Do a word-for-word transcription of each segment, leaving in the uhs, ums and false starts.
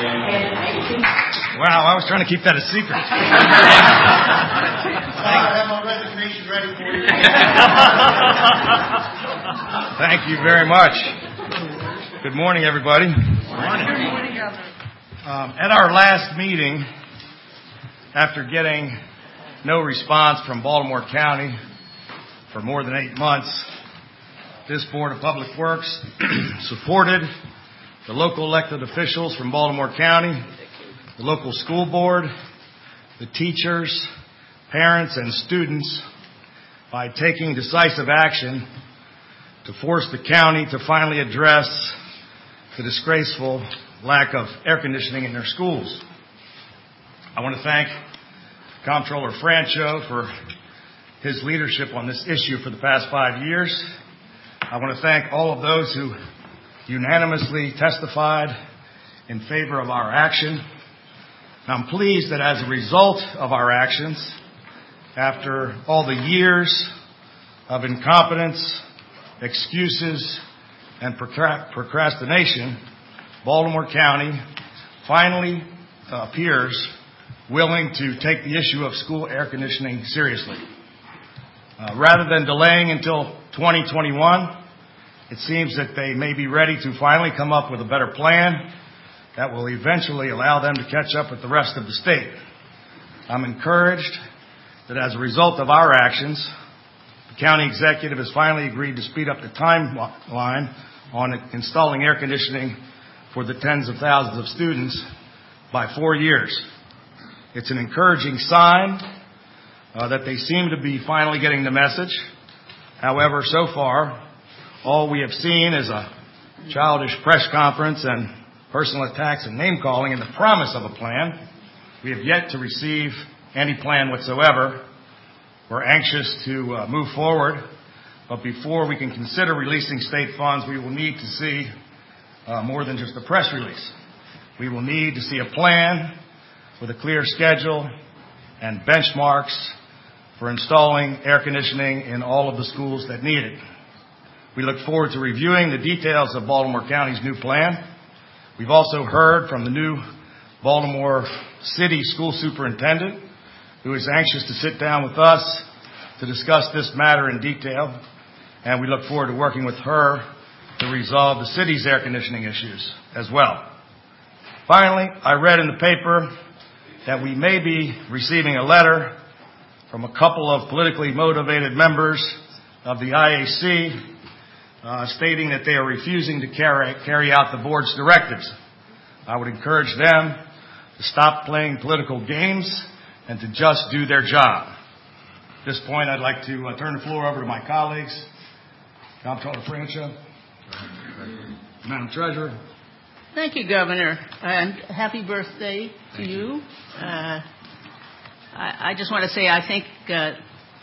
Wow, I was trying to keep that a secret. I have my resignation ready for you. Thank you very much. Good morning, everybody. Good morning, Governor. Um, at our last meeting, after getting no response from Baltimore County for more than eight months, this Board of Public Works supported the local elected officials from Baltimore County, the local school board, the teachers, parents, and students by taking decisive action to force the county to finally address the disgraceful lack of air conditioning in their schools. I want to thank Comptroller Francho for his leadership on this issue for the past five years. I want to thank all of those who unanimously testified in favor of our action. I'm pleased that as a result of our actions, after all the years of incompetence, excuses, and procrastination, Baltimore County finally appears willing to take the issue of school air conditioning seriously. Uh, rather than delaying until twenty twenty-one, it seems that they may be ready to finally come up with a better plan that will eventually allow them to catch up with the rest of the state. I'm encouraged that as a result of our actions, the county executive has finally agreed to speed up the timeline on installing air conditioning for the tens of thousands of students by four years. It's an encouraging sign uh, that they seem to be finally getting the message. However, so far, all we have seen is a childish press conference and personal attacks and name-calling and the promise of a plan. We have yet to receive any plan whatsoever. We're anxious to uh, move forward, but before we can consider releasing state funds, we will need to see uh, more than just a press release. We will need to see a plan with a clear schedule and benchmarks for installing air conditioning in all of the schools that need it. We look forward to reviewing the details of Baltimore County's new plan. We've also heard from the new Baltimore City School Superintendent, who is anxious to sit down with us to discuss this matter in detail, and we look forward to working with her to resolve the city's air conditioning issues as well. Finally, I read in the paper that we may be receiving a letter from a couple of politically motivated members of the I A C uh, stating that they are refusing to carry, carry out the board's directives. I would encourage them to stop playing political games and to just do their job. At this point, I'd like to uh, turn the floor over to my colleagues. Comptroller Francho, Madam Treasurer. Thank you, Governor, and happy birthday to you. Uh, I, I just want to say I think uh,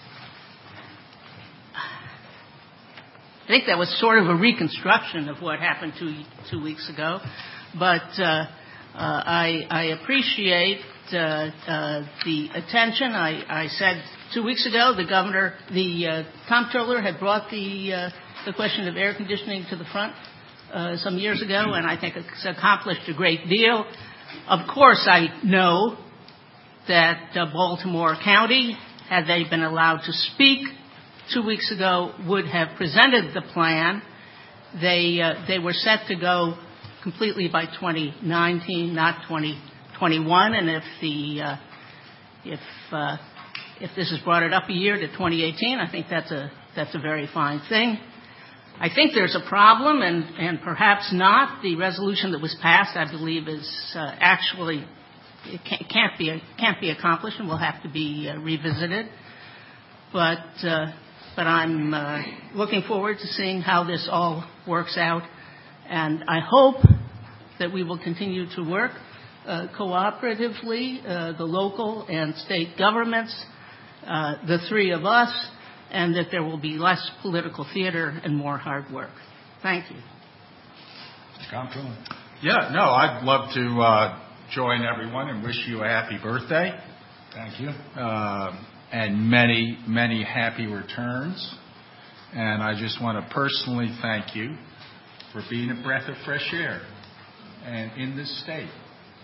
I think that was sort of a reconstruction of what happened two two weeks ago, but uh, uh, I, I appreciate uh, uh, the attention. I, I said two weeks ago the governor, the uh, comptroller had brought the uh, the question of air conditioning to the front uh, some years ago, and I think it's accomplished a great deal. Of course, I know that uh, Baltimore County, had they been allowed to speak two weeks ago, would have presented the plan. They uh, they were set to go completely by twenty nineteen, not twenty twenty-one, and if the uh, if uh, if this has brought it up a year to twenty eighteen, I think that's a that's a very fine thing. I think there's a problem, and, and perhaps not. The resolution that was passed, I believe, is uh, actually it can't, can't be can't be accomplished, and will have to be uh, revisited. But uh, but I'm uh, looking forward to seeing how this all works out, and I hope that we will continue to work uh, cooperatively, uh, the local and state governments, uh, the three of us, and that there will be less political theater and more hard work. Thank you. Comptroller. Yeah, no, I'd love to uh, join everyone and wish you a happy birthday. Thank you. Uh, and many, many happy returns. And I just want to personally thank you for being a breath of fresh air and in this state.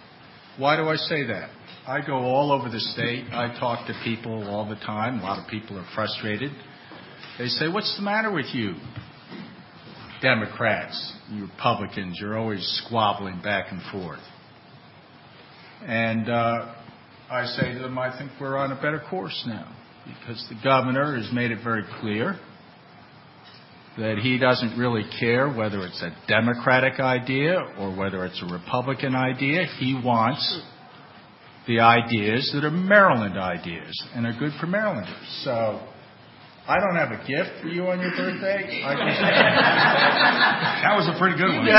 Why do I say that? I go all over the state. I talk to people all the time. A lot of people are frustrated. They say, what's the matter with you? Democrats, you Republicans, you're always squabbling back and forth. And uh, I say to them, I think we're on a better course now, because the governor has made it very clear that he doesn't really care whether it's a Democratic idea or whether it's a Republican idea. He wants the ideas that are Maryland ideas and are good for Marylanders. So I don't have a gift for you on your birthday. I can That was a pretty good one.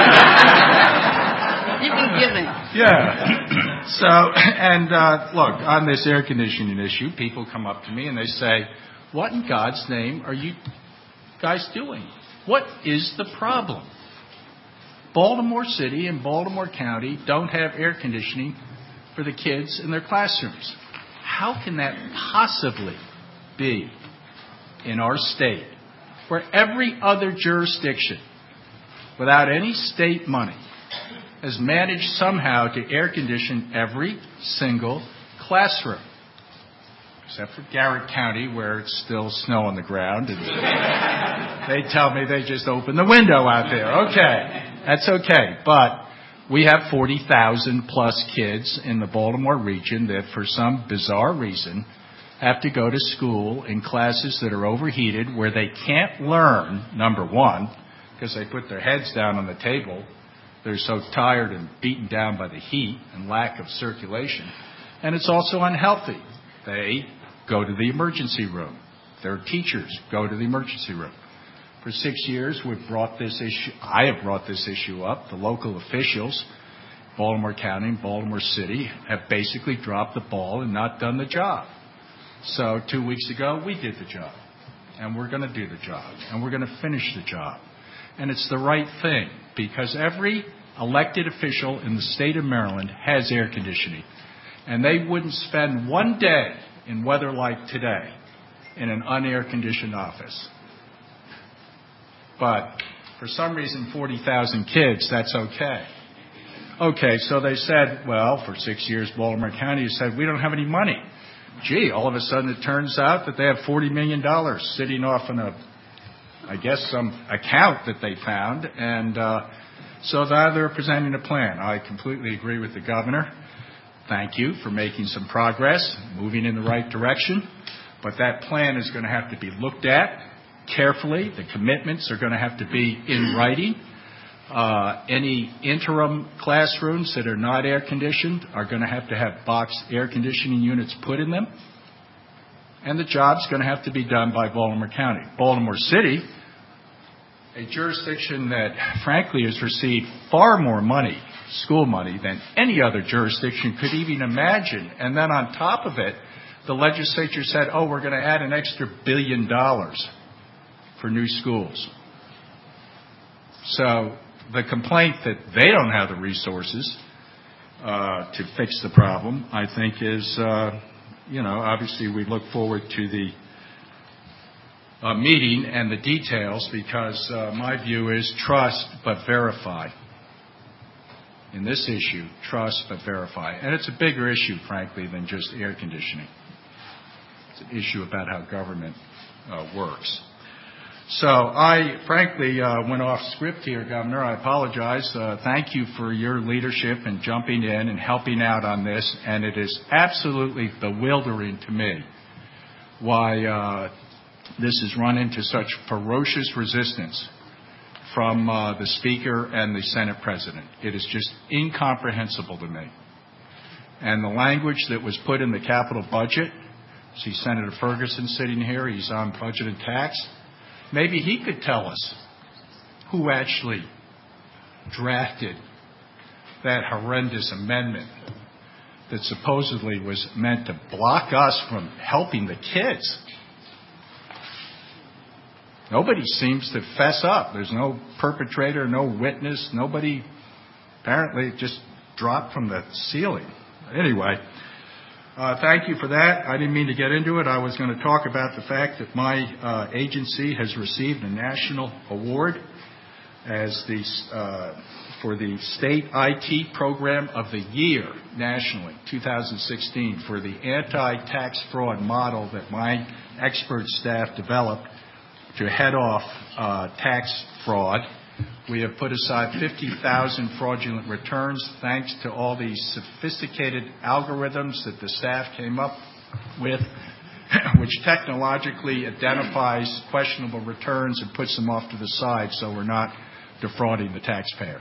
You can give it. Yeah. So, and uh, look, on this air conditioning issue, people come up to me and they say, what in God's name are you guys doing? What is the problem? Baltimore City and Baltimore County don't have air conditioning for the kids in their classrooms. How can that possibly be in our state, where every other jurisdiction, without any state money, has managed somehow to air condition every single classroom? Except for Garrett County, where it's still snow on the ground. And they tell me they just opened the window out there. Okay, that's okay. But we have forty thousand plus kids in the Baltimore region that, for some bizarre reason, have to go to school in classes that are overheated, where they can't learn, number one, because they put their heads down on the table. They're so tired and beaten down by the heat and lack of circulation. And it's also unhealthy. They go to the emergency room. Their teachers go to the emergency room. For six years, we've brought this issue, I have brought this issue up. The local officials, Baltimore County and Baltimore City, have basically dropped the ball and not done the job. So two weeks ago, we did the job. And we're going to do the job. And we're going to finish the job. And it's the right thing, because every elected official in the state of Maryland has air conditioning. And they wouldn't spend one day in weather like today in an unair-conditioned office. But for some reason, forty thousand kids, that's okay. Okay, so they said, well, for six years, Baltimore County has said, we don't have any money. Gee, all of a sudden it turns out that they have forty million dollars sitting off in a, I guess, some account that they found. And uh, so now they're presenting a plan. I completely agree with the governor. Thank you for making some progress, moving in the right direction. But that plan is going to have to be looked at carefully. The commitments are going to have to be in writing. Uh, any interim classrooms that are not air conditioned are going to have to have box air conditioning units put in them. And the job's going to have to be done by Baltimore County. Baltimore City, a jurisdiction that frankly has received far more money, school money, than any other jurisdiction could even imagine. And then on top of it, the legislature said, oh, we're going to add an extra billion dollars for new schools. So the complaint that they don't have the resources uh, to fix the problem, I think is, uh, you know, obviously we look forward to the uh, meeting and the details, because uh, my view is trust but verify. In this issue, trust but verify. And it's a bigger issue, frankly, than just air conditioning. It's an issue about how government uh, works. So I, frankly, uh, went off script here, Governor. I apologize. Uh, thank you for your leadership and jumping in and helping out on this. And it is absolutely bewildering to me why uh, this has run into such ferocious resistance from uh, the Speaker and the Senate President. It is just incomprehensible to me. And the language that was put in the capital budget, see Senator Ferguson sitting here, he's on budget and tax. Maybe he could tell us who actually drafted that horrendous amendment that supposedly was meant to block us from helping the kids. Nobody seems to fess up. There's no perpetrator, no witness, nobody. Apparently it just dropped from the ceiling. Anyway, uh, thank you for that. I didn't mean to get into it. I was going to talk about the fact that my uh, agency has received a national award as the uh, for the State I T Program of the Year nationally, two thousand sixteen, for the anti-tax fraud model that my expert staff developed to head off uh, tax fraud. We have put aside fifty thousand fraudulent returns thanks to all these sophisticated algorithms that the staff came up with, which technologically identifies questionable returns and puts them off to the side so we're not defrauding the taxpayer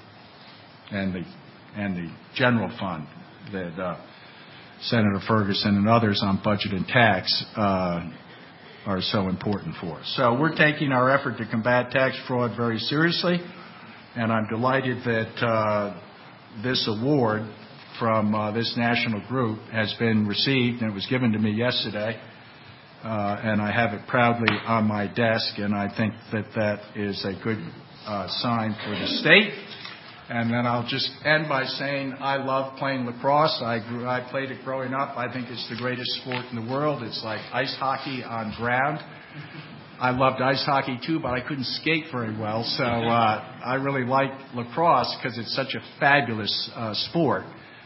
and the and the general fund that uh, Senator Ferguson and others on budget and tax uh, are so important for us. So we're taking our effort to combat tax fraud very seriously, and I'm delighted that uh, this award from uh, this national group has been received, and it was given to me yesterday, uh, and I have it proudly on my desk, and I think that that is a good uh, sign for the state. And then I'll just end by saying I love playing lacrosse. I grew, I played it growing up. I think it's the greatest sport in the world. It's like ice hockey on ground. I loved ice hockey too, but I couldn't skate very well. So uh, I really like lacrosse because it's such a fabulous uh, sport.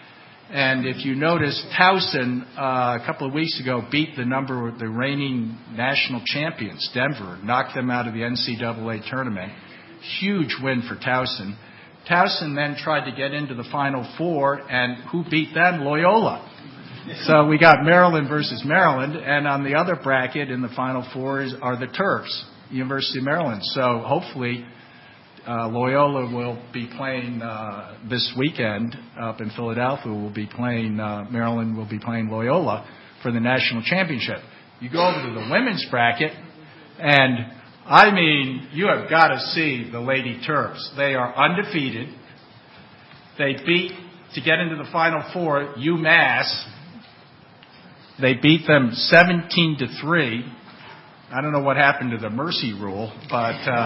And if you notice, Towson uh, a couple of weeks ago beat the number the reigning national champions, Denver, knocked them out of the N C double A tournament. Huge win for Towson. Towson then tried to get into the Final Four, and who beat them? Loyola. So we got Maryland versus Maryland, and on the other bracket in the Final Four is, are the Terps, University of Maryland. So hopefully uh, Loyola will be playing uh, this weekend up in Philadelphia. Will be playing uh, Maryland will be playing Loyola for the national championship. You go over to the women's bracket, and I mean, you have got to see the Lady Terps. They are undefeated. They beat, to get into the Final Four, UMass. They beat them seventeen to three. I don't know what happened to the mercy rule, but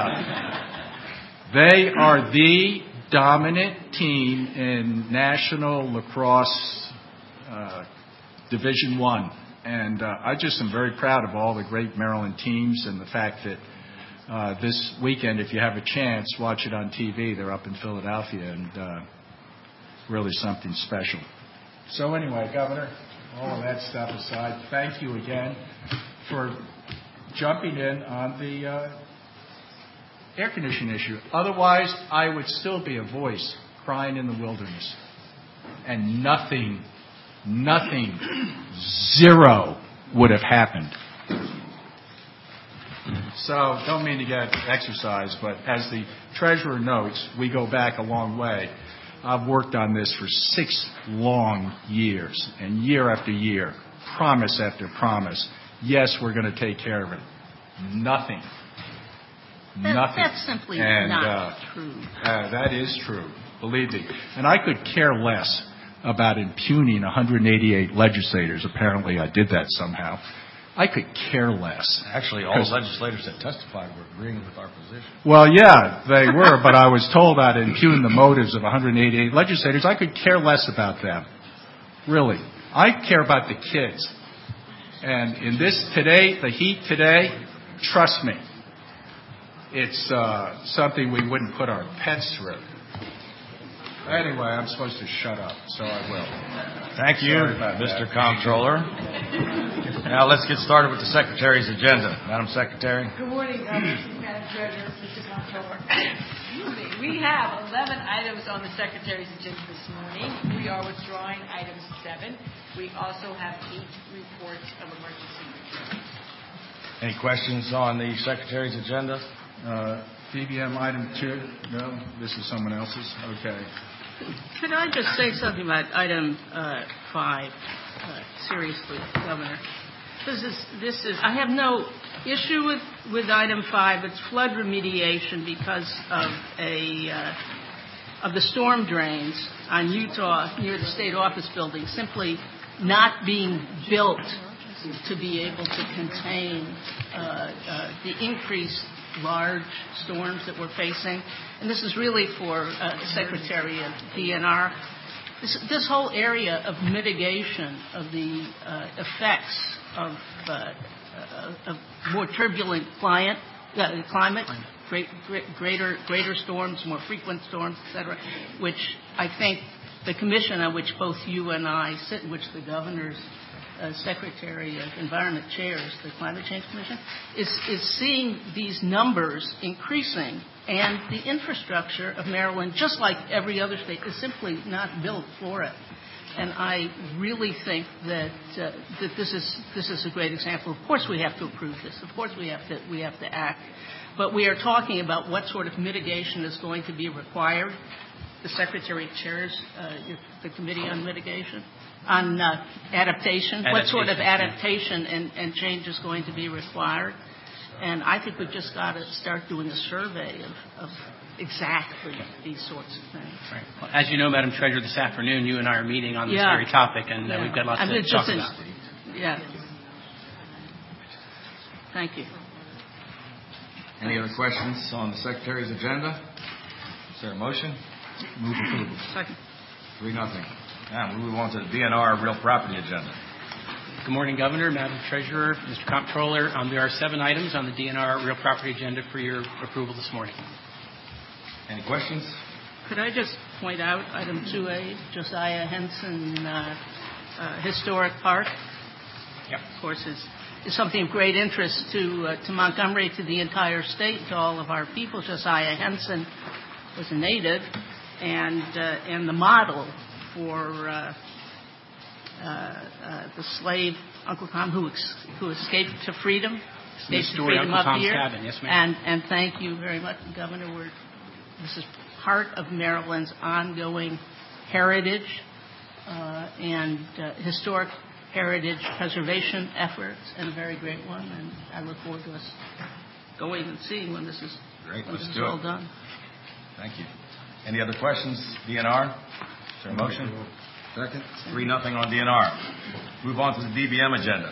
uh, they are the dominant team in National Lacrosse uh, Division One. And uh, I just am very proud of all the great Maryland teams and the fact that Uh, this weekend, if you have a chance, watch it on T V. They're up in Philadelphia, and uh, really something special. So anyway, Governor, all of that stuff aside, thank you again for jumping in on the uh, air conditioning issue. Otherwise, I would still be a voice crying in the wilderness. And nothing, nothing, zero would have happened. So, don't mean to get exercise, but as the treasurer notes, we go back a long way. I've worked on this for six long years, and year after year, promise after promise. Yes, we're going to take care of it. Nothing. That, Nothing. That's simply and, not uh, true. Uh, that is true, believe me. And I could care less about impugning one hundred eighty-eight legislators. Apparently, I did that somehow. I could care less. Actually, all the legislators that testified were agreeing with our position. Well, yeah, they were, but I was told I'd impugn the motives of one hundred eighty-eight legislators. I could care less about them. Really. I care about the kids. And in this today, the heat today, trust me, it's uh, something we wouldn't put our pets through. Anyway, I'm supposed to shut up, so I will. Thank you, Mister Comptroller. Now let's get started with the Secretary's agenda. Madam Secretary. Good morning, uh, Madam Treasurer, Mister Comptroller. We have eleven items on the Secretary's agenda this morning. We are withdrawing item seven. We also have eight reports of emergency returns. Any questions on the Secretary's agenda? Uh, D B M item two. No, this is someone else's. Okay. Could I just say something about item uh, five? Uh, seriously, Governor. This is, this is, I have no issue with, with item five. It's flood remediation because of a, uh, of the storm drains on Utah near the state office building simply not being built to be able to contain uh, uh, the increased large storms that we're facing. And this is really for uh, the Secretary of D N R. This, this whole area of mitigation of the uh, effects of, uh, uh, of more turbulent climate, uh, climate great, great, greater, greater storms, more frequent storms, et cetera, which I think the commission on which both you and I sit, in which the governor's uh, secretary of environment chairs, the Climate Change Commission, is, is seeing these numbers increasing, and the infrastructure of Maryland, just like every other state, is simply not built for it. And I really think that uh, that this is this is a great example. Of course, we have to approve this. Of course, we have to we have to act. But we are talking about what sort of mitigation is going to be required. The Secretary chairs uh, the Committee on Mitigation, on uh, adaptation. adaptation. What sort of adaptation and, and change is going to be required? And I think we've just got to start doing a survey of, of exactly these sorts of things. Right. Well, as you know, Madam Treasurer, this afternoon you and I are meeting on this yeah. very topic, and uh, yeah. we've got lots I mean, to talk just about. Yeah. Thank you. Any other questions on the Secretary's agenda? Is there a motion? Move approval. Second. Three nothing. Now we move on to the D N R real property agenda. Good morning, Governor, Madam Treasurer, Mister Comptroller. Um, there are seven items on the D N R real property agenda for your approval this morning. Any questions? Could I just point out item two A, Josiah Henson uh, uh, Historic Park? Yep. Of course, is is something of great interest to uh, to Montgomery, to the entire state, to all of our people. Josiah Henson was a native, and uh, and the model for uh, uh, uh, the slave Uncle Tom who ex- who escaped to freedom, The escaped to story, freedom Uncle up Tom's here. Cabin. Yes, ma'am. And and thank you very much, Governor. We're, this is part of Maryland's ongoing heritage uh, and uh, historic heritage preservation efforts, and a very great one. And I look forward to us going and seeing when this is Great. when Let's this is do all it. done. Thank you. Any other questions? D N R? Is there a motion? Second. Three nothing on D N R. Move on to the D B M agenda.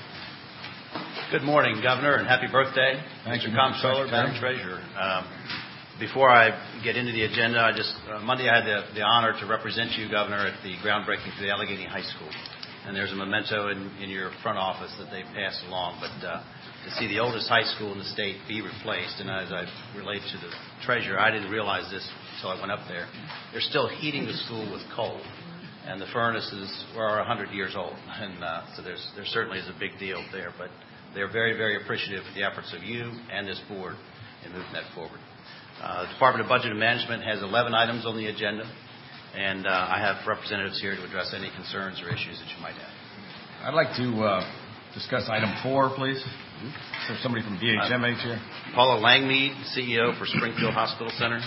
Good morning, Governor, and happy birthday. Thank Mister you, Comptroller, Mister Madam Treasurer. Um, before I get into the agenda, I just uh, Monday I had the, the honor to represent you, Governor, at the groundbreaking for the Allegheny High School. And there's a memento in, in your front office that they passed along. But uh, to see the oldest high school in the state be replaced, and as I relate to the Treasurer, I didn't realize this until I went up there. They're still heating the school with coal, and the furnaces are one hundred years old. And uh, so there's there certainly is a big deal there. But they're very, very appreciative for the efforts of you and this board in moving that forward. Uh, the Department of Budget and Management has eleven items on the agenda, and uh, I have representatives here to address any concerns or issues that you might have. I'd like to uh, discuss item four, please. Is there somebody from D H M H here? Paula Langmead, C E O for Springfield Hospital Center.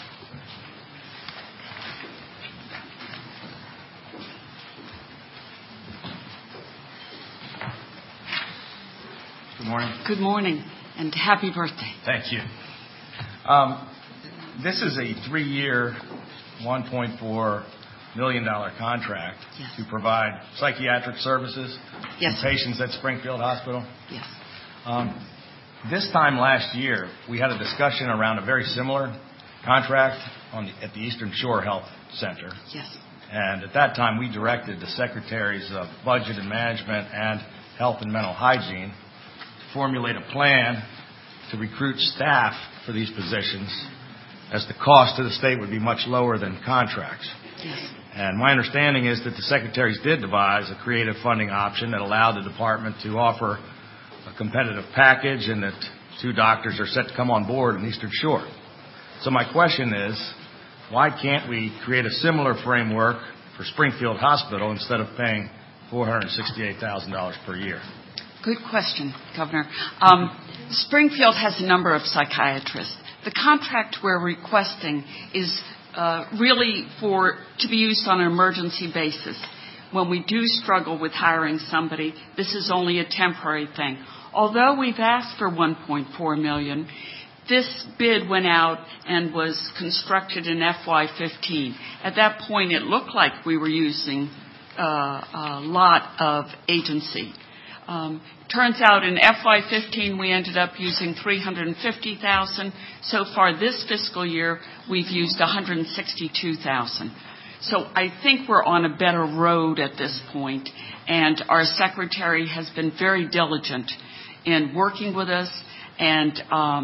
Good morning. Good morning, and happy birthday. Thank you. Um, this is a three-year, one point four million dollars contract Yes. to provide psychiatric services Yes. to patients at Springfield Hospital. Yes. Um, this time last year, we had a discussion around a very similar contract on the, at the Eastern Shore Health Center. Yes. And at that time, we directed the Secretaries of Budget and Management and Health and Mental Hygiene to formulate a plan to recruit staff for these positions, as the cost to the state would be much lower than contracts. Yes. And my understanding is that the Secretaries did devise a creative funding option that allowed the department to offer a competitive package, and that two doctors are set to come on board in Eastern Shore. So my question is, why can't we create a similar framework for Springfield Hospital instead of paying four hundred sixty-eight thousand dollars per year? Good question, Governor. Um, Springfield has a number of psychiatrists. The contract we're requesting is uh, really for to be used on an emergency basis. When we do struggle with hiring somebody, this is only a temporary thing. Although we've asked for one point four million dollars, this bid went out and was constructed in F Y fifteen. At that point, it looked like we were using uh, a lot of agency. Um, turns out in F Y fifteen, we ended up using three hundred fifty thousand dollars. So far this fiscal year, we've used one hundred sixty-two thousand dollars. So I think we're on a better road at this point, and our secretary has been very diligent in working with us and um,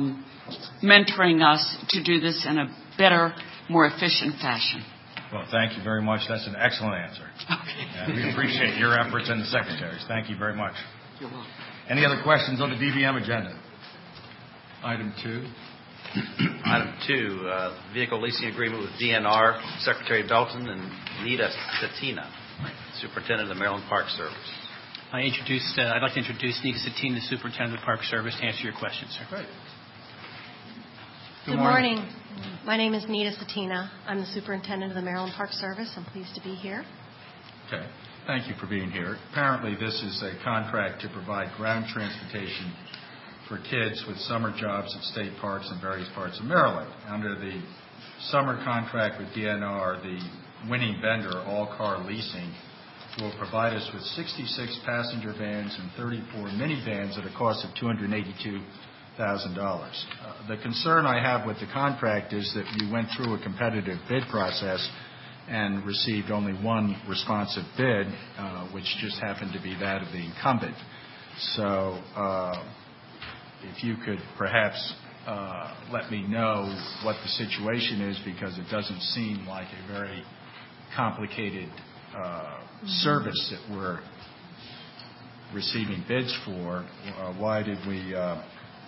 mentoring us to do this in a better, more efficient fashion. Well, thank you very much. That's an excellent answer. Okay. And we appreciate your efforts and the Secretary's. Thank you very much. You're welcome. Any other questions on the D B M agenda? Item two. Item two, uh, vehicle leasing agreement with D N R, Secretary Belton and Nita Satina, Superintendent of the Maryland Park Service. I introduced, uh, I'd like to introduce Nita Satina, the Superintendent of the Park Service, to answer your question, sir. Great. Good, Good morning. morning. My name is Nita Satina. I'm the Superintendent of the Maryland Park Service. I'm pleased to be here. Okay. Thank you for being here. Apparently, this is a contract to provide ground transportation for kids with summer jobs at state parks in various parts of Maryland. Under the summer contract with D N R, the winning vendor, All Car Leasing, will provide us with sixty-six passenger vans and thirty-four minivans at a cost of two hundred eighty-two thousand dollars. Uh, the concern I have with the contract is that you went through a competitive bid process and received only one responsive bid, uh, which just happened to be that of the incumbent. So uh, if you could perhaps uh, let me know what the situation is, because it doesn't seem like a very complicated uh, service that we're receiving bids for. Uh, why did we uh,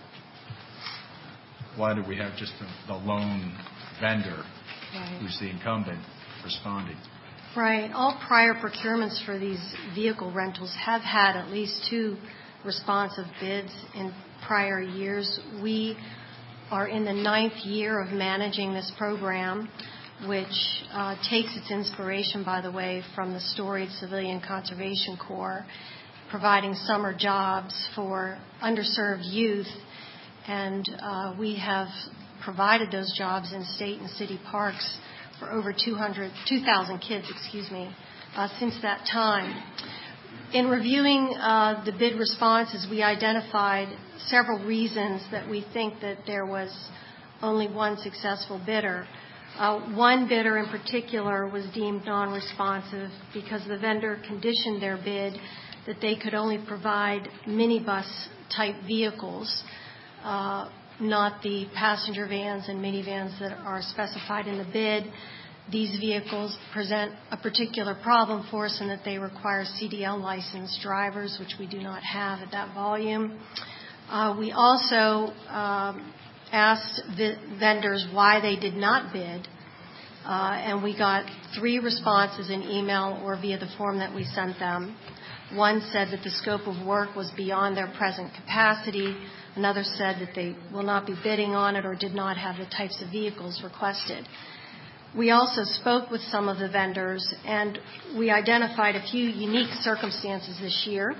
why did we have just the, the lone vendor, right, who's the incumbent, responding? Right. All prior procurements for these vehicle rentals have had at least two responsive bids in prior years. We are in the ninth year of managing this program, which uh, takes its inspiration, by the way, from the storied Civilian Conservation Corps, providing summer jobs for underserved youth. And uh, we have provided those jobs in state and city parks for over two hundred, two thousand kids, excuse me, uh, since that time. In reviewing uh, the bid responses, we identified several reasons that we think that there was only one successful bidder. Uh, one bidder in particular was deemed non-responsive because the vendor conditioned their bid that they could only provide minibus-type vehicles, uh, not the passenger vans and minivans that are specified in the bid. These vehicles present a particular problem for us in that they require C D L licensed drivers, which we do not have at that volume. Uh, we also um, asked the vendors why they did not bid, uh, and we got three responses in email or via the form that we sent them. One said that the scope of work was beyond their present capacity. Another said that they will not be bidding on it or did not have the types of vehicles requested. We also spoke with some of the vendors, and we identified a few unique circumstances this year.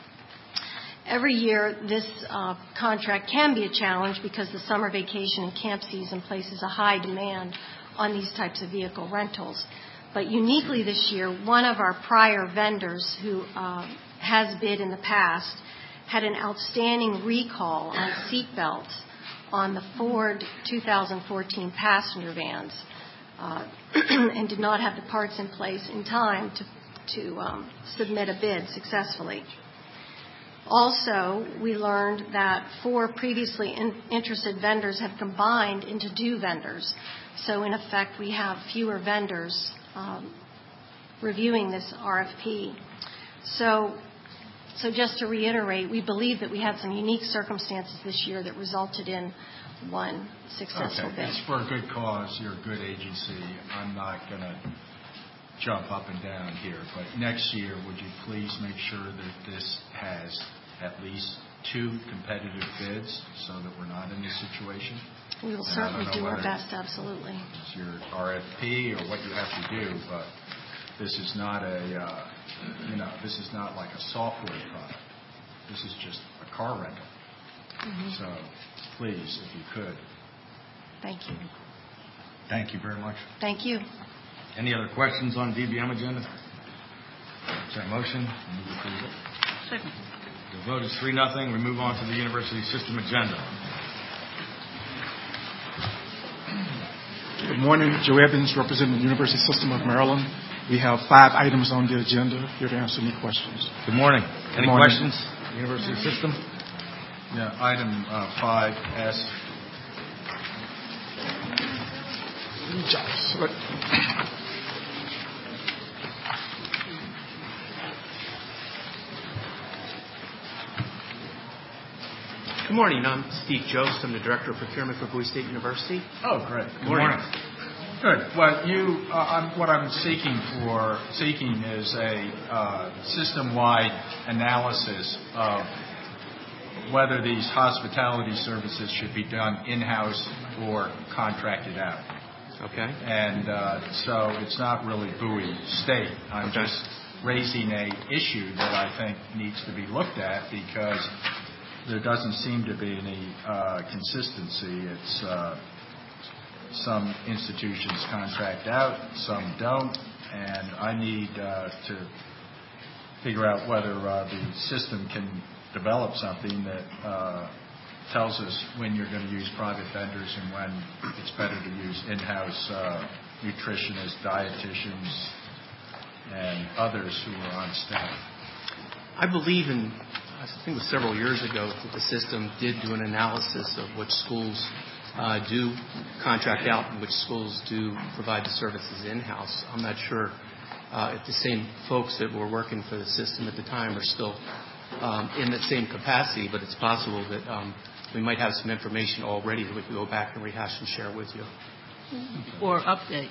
Every year, this uh, contract can be a challenge because the summer vacation and camp season places a high demand on these types of vehicle rentals. But uniquely this year, one of our prior vendors who uh, has bid in the past had an outstanding recall on seat belts on the Ford two thousand fourteen passenger vans uh, and did not have the parts in place in time to, to um, submit a bid successfully. Also, we learned that four previously in, interested vendors have combined into two vendors. So, in effect, we have fewer vendors um, reviewing this R F P. So, so just to reiterate, we believe that we had some unique circumstances this year that resulted in one successful okay. bid. It's for a good cause. You're a good agency. I'm not going to jump up and down here, but next year, would you please make sure that this has at least two competitive bids so that we're not in this situation? We will and certainly do our best, absolutely. It's your R F P or what you have to do, but this is not a, uh, you know, this is not like a software product. This is just a car rental. Mm-hmm. So please, if you could. Thank you. Thank you very much. Thank you. Any other questions on D B M agenda? Is there a motion? Move to approve it. Second. The vote is three nothing. We move on to the university system agenda. Good morning. Joe Evans, representing the University System of Maryland. We have five items on the agenda. Here to answer any questions. Good morning. Good Any morning. questions? University system? Yeah, item uh, five S. Joyce. Good morning. I'm Steve Jost. I'm the Director of Procurement for Bowie State University. Oh, great. Good morning. morning. Good. Well, you, uh, I'm, what I'm seeking for, seeking is a uh, system-wide analysis of whether these hospitality services should be done in-house or contracted out. Okay. And uh, so it's not really Bowie State. I'm okay. just raising a issue that I think needs to be looked at because there doesn't seem to be any uh, consistency. It's uh, some institutions contract out, some don't, and I need uh, to figure out whether uh, the system can develop something that uh, tells us when you're going to use private vendors and when it's better to use in-house uh, nutritionists, dietitians, and others who are on staff. I believe in, I think it was several years ago, that the system did do an analysis of which schools uh, do contract out and which schools do provide the services in-house. I'm not sure uh, if the same folks that were working for the system at the time are still um, in the same capacity, but it's possible that um, we might have some information already that we can go back and rehash and share with you. Or update.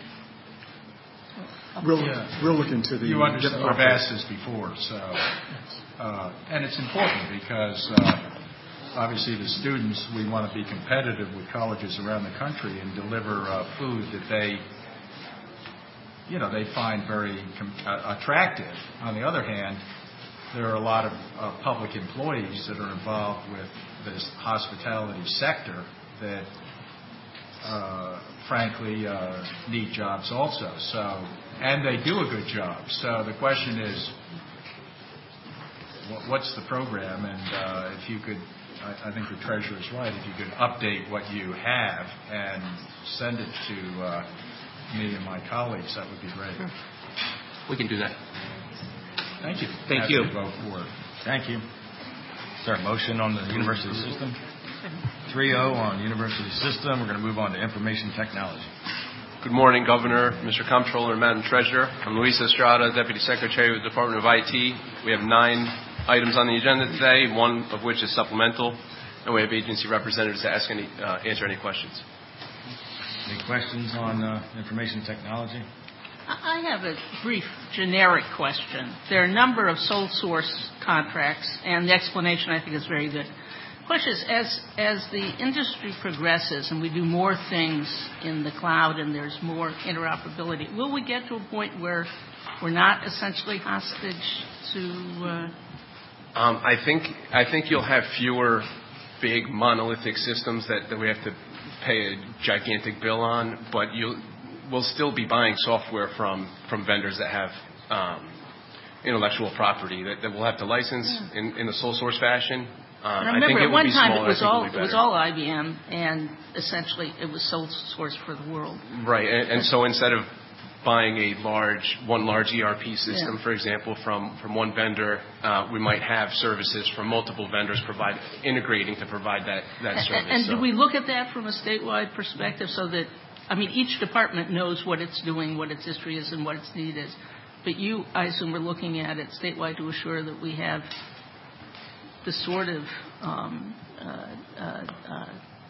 We'll, Yeah. we'll look into the... You understand, I've asked this before, so, uh, and it's important because uh, obviously the students, we want to be competitive with colleges around the country and deliver uh, food that they, you know, they find very com- uh, attractive. On the other hand, there are a lot of uh, public employees that are involved with this hospitality sector that Uh, frankly, uh, need jobs also. So, and they do a good job. So the question is, what, what's the program? And uh, if you could, I, I think the treasurer's right. If you could update what you have and send it to uh, me and my colleagues, that would be great. We can do that. Thank you. Thank Happy you. to vote for it. Thank you. Is there a motion on the university system? three oh on university system. We're going to move on to information technology. Good morning, Governor, Mister Comptroller, and Madam Treasurer. I'm Luis Estrada, Deputy Secretary with the Department of I T. We have nine items on the agenda today, one of which is supplemental, and we have agency representatives to ask any, uh, answer any questions. Any questions on uh, information technology? I have a brief generic question. There are a number of sole source contracts, and the explanation I think is very good. Question is, as, as the industry progresses and we do more things in the cloud and there's more interoperability, will we get to a point where we're not essentially hostage to... Uh... Um, I think I think you'll have fewer big monolithic systems that, that we have to pay a gigantic bill on, but you'll, we'll still be buying software from, from vendors that have um, intellectual property that, that we'll have to license yeah. in, in a sole source fashion. Um, I remember I think it at one be time smaller, it was all it it was all I B M, and essentially it was sole source for the world. Right, and, and so instead of buying a large one large E R P system, yeah. for example, from from one vendor, uh, we might have services from multiple vendors provide integrating to provide that that and, service. And so. do we look at that from a statewide perspective, so that I mean each department knows what it's doing, what its history is, and what its need is, but you, I assume, are looking at it statewide to assure that we have the sort of um, uh, uh, uh,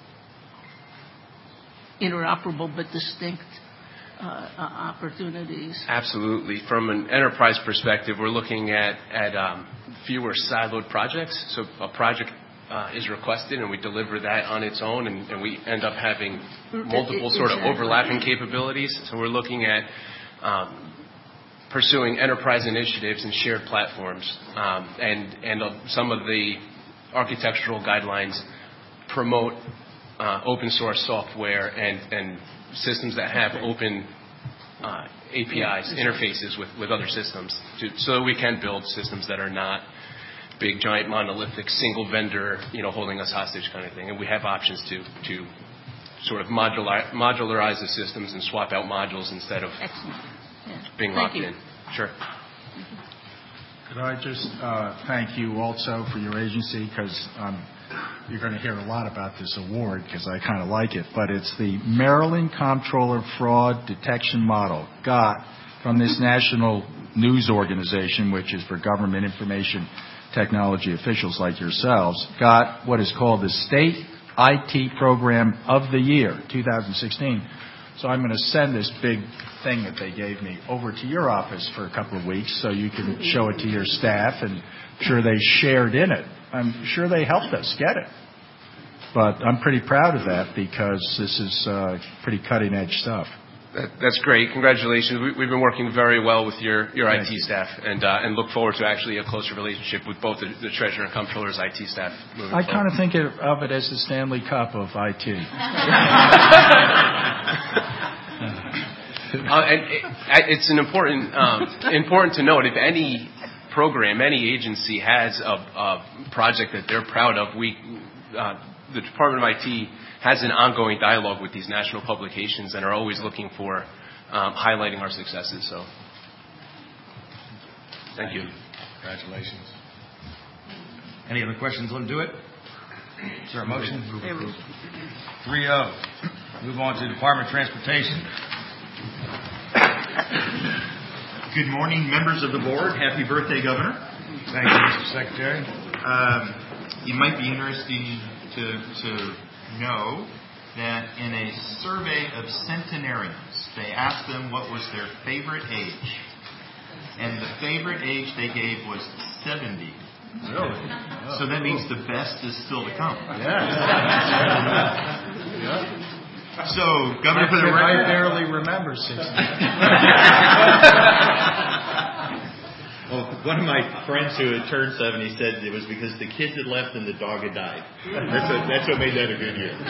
interoperable but distinct uh, uh, opportunities. Absolutely. From an enterprise perspective, we're looking at, at um, fewer siloed projects. So a project uh, is requested and we deliver that on its own, and, and we end up having multiple sort of overlapping capabilities. So we're looking at um, pursuing enterprise initiatives and shared platforms. Um, and and uh, some of the architectural guidelines promote uh, open source software and, and systems that have open uh, A P Is, interfaces with, with other systems, to, so that we can build systems that are not big, giant, monolithic, single vendor, you know, holding us hostage kind of thing. And we have options to, to sort of modular, modularize the systems and swap out modules instead of Excellent. Yeah. being Thank locked you. in. Sure. Could I just uh, thank you also for your agency, because I'm you're going to hear a lot about this award because I kind of like it, but it's the Maryland Comptroller Fraud Detection Model, G O T, from this national news organization, which is for government information technology officials like yourselves, got what is called the State I T Program of the Year, two thousand sixteen. So I'm going to send this big thing that they gave me over to your office for a couple of weeks so you can show it to your staff, and I'm sure they shared in it. I'm sure they helped us get it. But I'm pretty proud of that because this is uh, pretty cutting-edge stuff. That, that's great. Congratulations. We, we've been working very well with your, your I T staff and uh, and look forward to actually a closer relationship with both the, the Treasurer and Comptroller's I T staff moving I forward. kind of think of it as the Stanley Cup of I T. Uh, and it, it's an important um, important to note, if any program, any agency has a, a project that they're proud of, we, uh, the Department of I T has an ongoing dialogue with these national publications and are always looking for um, highlighting our successes. So, thank you. Congratulations. Any other questions on Do It? Is there a motion? three oh. Move on to Department of Transportation. Good morning, members of the board. Happy birthday, Governor. Thank you, Mister Secretary. Um, it might be interesting to, to know that in a survey of centenarians, they asked them what was their favorite age. And the favorite age they gave was seventy. Really? So that means the best is still to come. Yeah. Yeah. So, Governor, for the record, I barely remember sixty. Well, one of my friends who had turned seventy said it was because the kids had left and the dog had died. That's what, that's what made that a good year.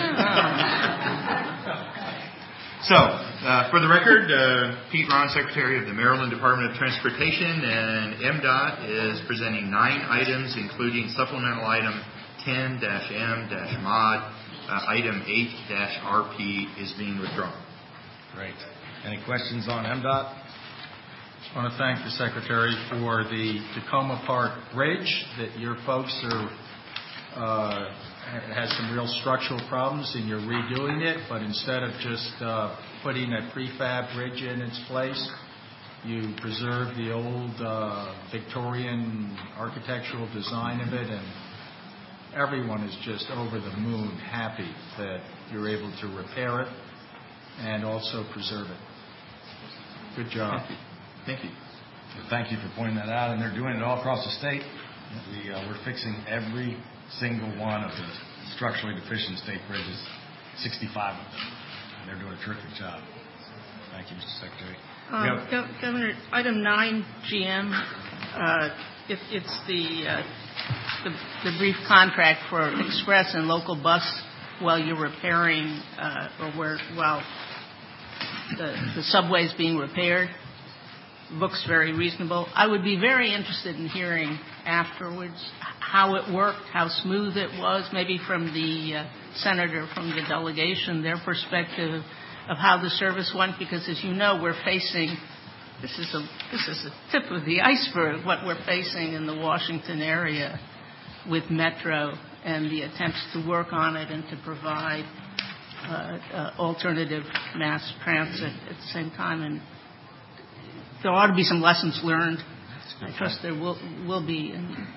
So, uh, for the record, uh, Pete Ron, Secretary of the Maryland Department of Transportation, and M DOT is presenting nine items, including supplemental item ten M mod. Uh, item eight R P is being withdrawn. Great. Any questions on M DOT? I want to thank the Secretary for the Tacoma Park Bridge that your folks are uh, has some real structural problems and you're redoing it, but instead of just uh, putting a prefab bridge in its place, you preserve the old uh, Victorian architectural design of it, and everyone is just over the moon happy that you're able to repair it and also preserve it. Good job. Thank you. Well, thank you for pointing that out, and they're doing it all across the state. We, uh, we're fixing every single one of the structurally deficient state bridges, sixty-five of them, and they're doing a terrific job. Thank you, Mister Secretary. Um, Yep. Gov- Governor, item nine, G M, uh, it, it's the, uh, the the brief contract for express and local bus while you're repairing uh, or where while the, the subway is being repaired. Looks very reasonable. I would be very interested in hearing afterwards how it worked, how smooth it was, maybe from the uh, senator, from the delegation, their perspective of how the service went, because as you know, we're facing, this is a this is the tip of the iceberg, what we're facing in the Washington area with Metro and the attempts to work on it and to provide uh, uh, alternative mass transit at the same time. And there ought to be some lessons learned. I trust there will will be.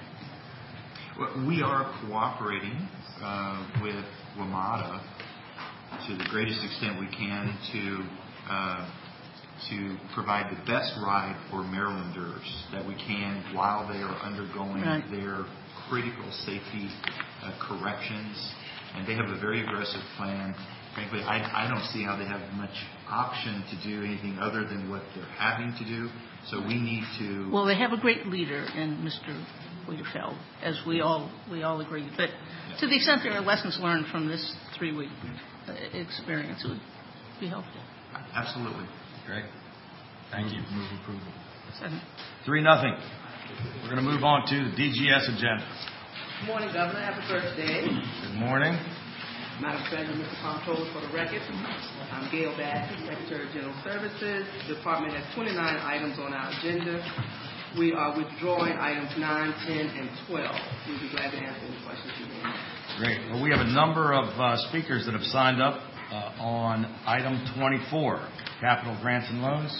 Well, we are cooperating uh, with WMATA to the greatest extent we can to uh, to provide the best ride for Marylanders that we can while they are undergoing right. their critical safety uh, corrections. And they have a very aggressive plan. Frankly, I, I don't see how they have much option to do anything other than what they're having to do. So we need to... Well, they have a great leader in Mister Wiederfeld, as we all we all agree. But to the extent there are lessons learned from this three-week uh, experience, it would be helpful. Absolutely. Great. Thank you. Move approval. Second. Three nothing. We're going to move on to the D G S agenda. Good morning, Governor. Happy birthday. Good morning. Madam Treasurer, Mister Comptroller, for the record, I'm Gail Bassey, Secretary of General Services. The department has twenty-nine items on our agenda. we are withdrawing items nine, ten, and twelve. We'll be glad to answer any questions you may have. Great. Well, we have a number of uh, speakers that have signed up uh, on item twenty-four, capital grants and loans.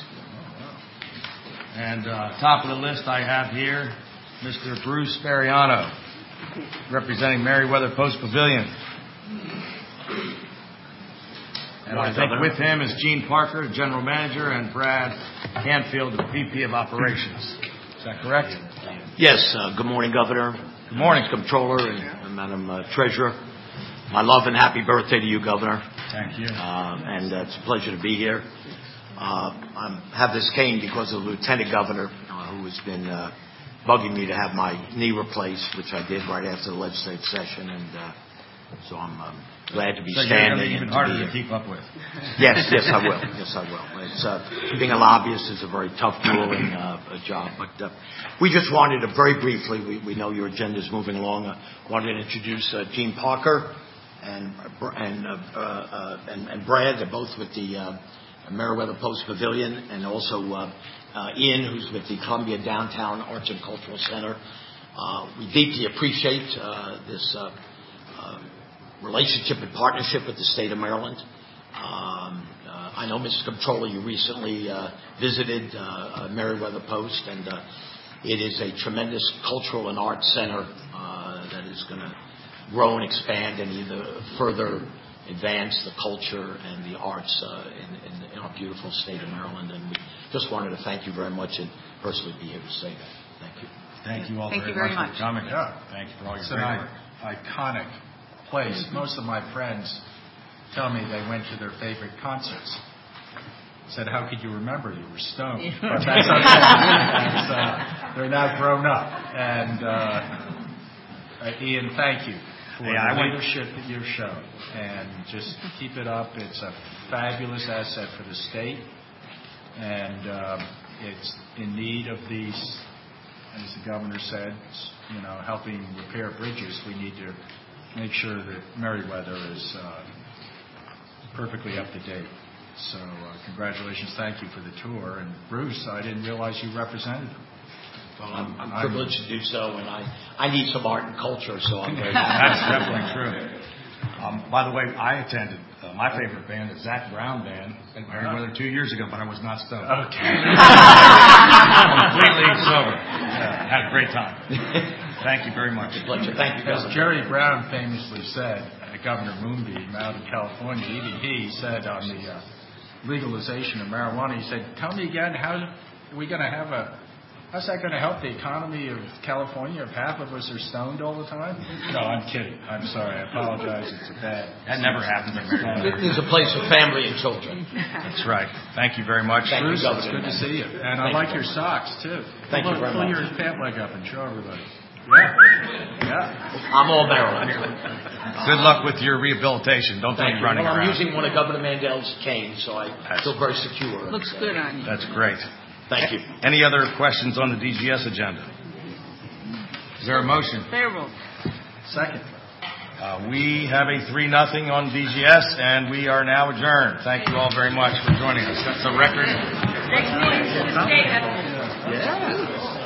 And uh, top of the list I have here, Mister Bruce Spariano, representing Meriwether Post Pavilion. And I think with him is Gene Parker, the General Manager, and Brad Canfield, the V P of Operations. Is that correct? Yes. Uh, good morning, Governor. Good morning. Comptroller and, and Madam uh, Treasurer. My love and happy birthday to you, Governor. Thank you. Uh, and uh, it's a pleasure to be here. Uh, I have this cane because of the Lieutenant Governor, uh, who has been uh, bugging me to have my knee replaced, which I did right after the legislative session, and uh, so I'm um, glad to be so standing. You're even to harder be, to keep up with. Yes, yes, I will. Yes, I will. It's uh, being a lobbyist is a very tough, grueling uh, job. But uh, we just wanted to very briefly. We, we know your agenda is moving along. I uh, wanted to introduce uh, Gene Parker and and, uh, uh, and and Brad. They're both with the uh, Meriwether Post Pavilion, and also uh, uh, Ian, who's with the Columbia Downtown Arts and Cultural Center. Uh, we deeply appreciate uh, this uh, uh, relationship and partnership with the state of Maryland. Um, uh, I know, Mister Comptroller, you recently uh, visited uh, uh, Meriwether Post, and uh, it is a tremendous cultural and art center uh, that is going to grow and expand and either further advance the culture and the arts uh, in, in, in our beautiful state of Maryland. And we just wanted to thank you very much and personally be here to say that. Thank you. Thank you all thank very, you very much, much for coming. Yeah. Thank you for all your It's great an work. iconic place. Most of my friends tell me they went to their favorite concerts. Said, how could you remember? You were stoned. But that's okay. That's, uh, they're now grown up. And uh, uh, Ian, thank you for yeah, the I leadership that you've shown. And just keep it up. It's a fabulous asset for the state. And um, it's in need of these, as the governor said, you know, helping repair bridges. We need to make sure that Meriwether is uh, perfectly up to date. So uh, congratulations, thank you for the tour. And Bruce, I didn't realize you represented him. Well, I'm, I'm privileged to do so, and I, I need some art and culture, so I'm very happy. That's definitely true. Um, by the way, I attended. Uh, my favorite band is Zach Brown Band at Meriwether two years ago, but I was not stoned. Okay. Completely sober. Yeah, had a great time. Thank you very much. Pleasure. Thank you, As Jerry Brown famously said, uh, Governor Moonbeam out in California, even he said on the uh, legalization of marijuana, he said, tell me again, how are we going to have a, how's that going to help the economy of California if half of us are stoned all the time? No, I'm kidding. I'm sorry. I apologize. It's a bad. That never happened in Meriwether. There's a place for family and children. That's right. Thank you very much. Thank Bruce, you, it's good to see you. And Thank I like you. your socks, too. Thank pull, you very pull much. your pant leg up and show everybody. Yeah. Yeah. I'm all Maryland. Good luck with your rehabilitation. Don't Thank think you. running Well, I'm around. using one of Governor Mandel's canes, so I feel very secure. Looks good on you. That's great. Thank you. Any other questions on the D G S agenda? Is there a motion? Favorable. Second. Uh, we have a three nothing on D G S, and we are now adjourned. Thank you all very much for joining us. That's a record. Next meeting, Tuesday, Yeah.